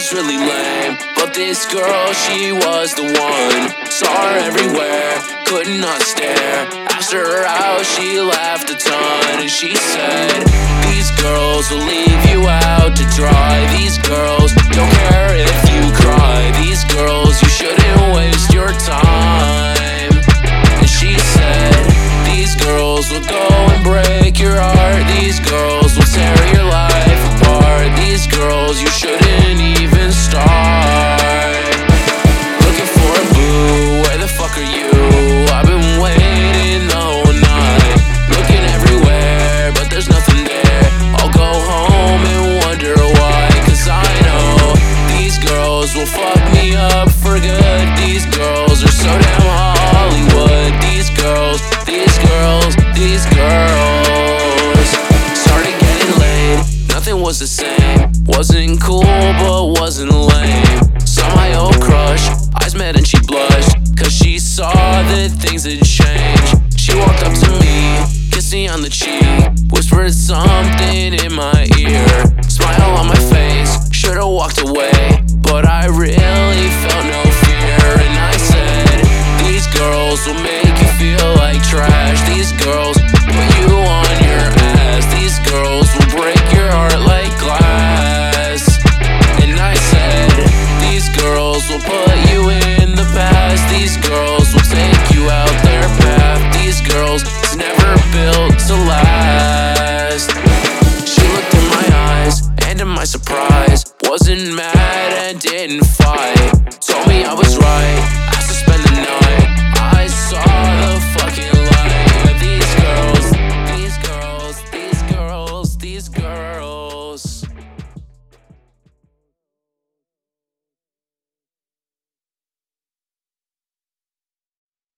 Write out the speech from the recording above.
was really lame, but this girl, she was the one. Saw her everywhere, could not stare. Asked her out, she laughed a ton. And she said, these girls will leave you out to dry. These girls don't care if you cry. These girls, you shouldn't waste your time. And she said, these girls will go and break your heart. These girls will tear your life apart. These girls, you shouldn't even start. Looking for a boo, where the fuck are you? I've been waiting the whole night, looking everywhere, but there's nothing there. I'll go home and wonder why, cause I know these girls will fuck me up for good. These girls are so damn Hollywood. These girls, these girls, these girls. Started getting laid, nothing was the same. Wasn't cool, but wasn't lame. Saw my old crush, eyes met and she blushed, cause she saw that things had changed. She walked up to me, kissed me on the cheek, whispered something in my ear. Smile on my face, should've walked away, but I really felt no fear. And I said, these girls will make you feel like trash. These girls put you on your ass. These girls will break your heart like glass. And I said, these girls will put you in the past. These girls will take you out their path. These girls is never built to last. She looked in my eyes, and to my surprise, wasn't mad and didn't fight. Told me I was right,